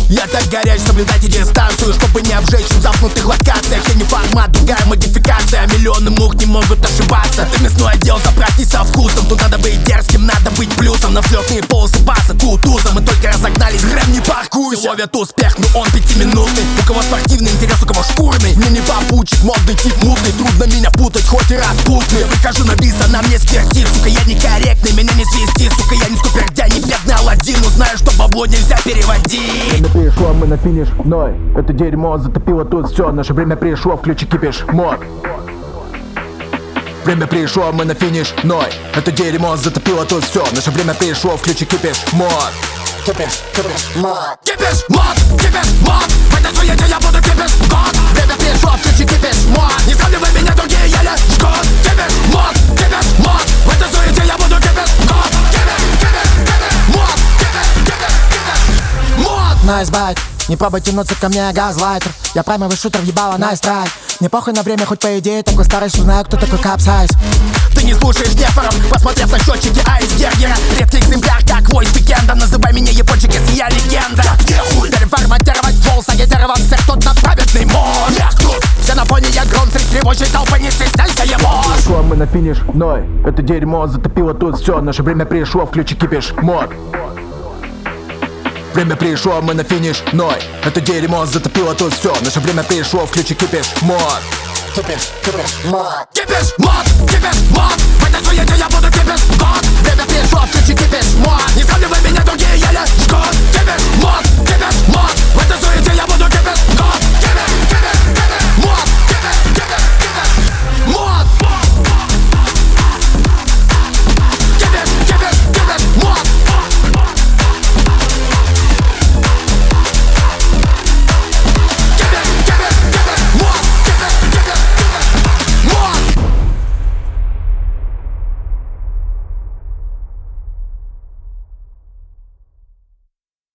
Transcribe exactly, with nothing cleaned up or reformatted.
Я так горяч, соблюдайте дистанцию, чтобы не обжечь в замкнутых локациях. Я не формат, другая модификация. Миллионы мух не могут ошибаться. Ты мясной отдел, заправьтесь со вкусом. Тут надо быть дерзким, надо быть плюсом. На взлетные полосы паса, кутуза. Мы только разогнались, грэм не паркуйся. Все ловят успех, но он пятиминутный. У кого спортивный интерес, у кого шкурный. Мне не попутчик, модный тип мутный. Трудно меня путать, хоть и распутный. Я прихожу на бис, она мне сквертит. Сука, я некорректный, меня не свисти. Сука, я не скупердя, не бедный Аладдин. Но знаю, что бабло нельзя переводить. Время пришло, мы на финиш, ной. Это дерьмо затопило тут все. Наше время пришло, включи кипиш, мод. Время пришло, мы на финиш, ной. Это дерьмо затопило тут все. Наше время пришло, включи кипиш, мод. Кипиш, кипиш, мод. Кипиш, мод, кипиш, мод. В этой суете я буду кипиш, мод. Время пришло, включи кипиш, мод. Не сравнивай меня, другие еле жгут. Кипиш, мод, кипиш, мод. В этой суете я буду кипиш, мод. Кипиш, кипиш, кипиш, мод. Кипиш, кипиш, кипиш, мод. Найс байт, не пробуй тянуться ко мне, газлайтер. Я праймовый шутер, въебала, найс трай. Не похуй на время, хоть по идее такой старый, что знаю, кто такой капсайз. Ты не слушаешь нефоров, посмотрев на счетчики айсбергера. Редкий экземпляр, как войс уикенда. Называй меня япончик, если я легенда. Так нехуй переформатировать пол, сагитирован всех тут на праведный мод. Все на фоне, я гром среди тревожей толпы, не стесняйся его. Пришло, мы на финиш, ной. Это дерьмо затопило тут все. Наше время пришло, включи кипиш, мод. Время пришло, мы на финиш, ной. Это дерьмо затопило тут все. Наше время пришло, включи кипиш, мод. Кипиш, кипиш, мод. Кипиш, мод, кипиш, мод. В этой суете я буду кипиш, мод. Время пришло, включи кипиш, мод. Не сравнивай меня, другие еле жгут. Кипиш, мод, кипиш, мод. В этой суете